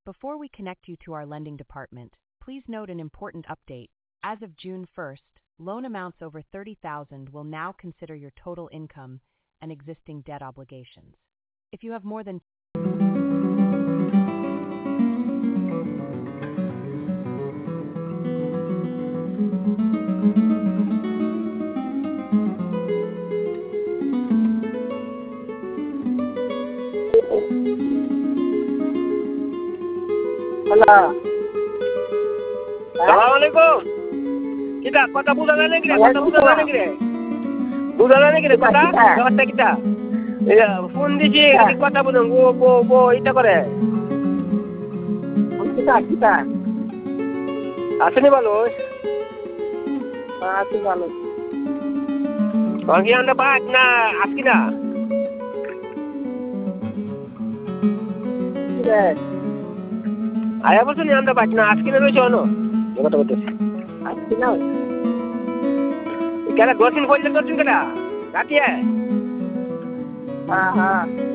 Before we connect you to our lending department, please note an important update. As of June 1st, loan amounts over $30,000 will now consider your total income and existing debt obligations. If you have more than hello সালাম আলাইকুম। কিটা কথা বুঝা যায় নাকি রে? কথা বুঝা যায় নাকি রে? বুঝা যায় নাকি রে কথা? ব্যাপারটা কিটা? ফোন দিছি খালি কথা বুঝুন গো গো গো এটা করে। কিতা কিতা আসেনি ভালো? আছি ভালো বাকি আন্ডা বাদ না আজকে না। আয়া বলছো নি আন্ডা বাদ না আজকে না রয়েছে অনো কথা বলতেছি আছি না কেন দর্শন করলে দর্শন কেনা রাতিয়া হ্যাঁ হ্যাঁ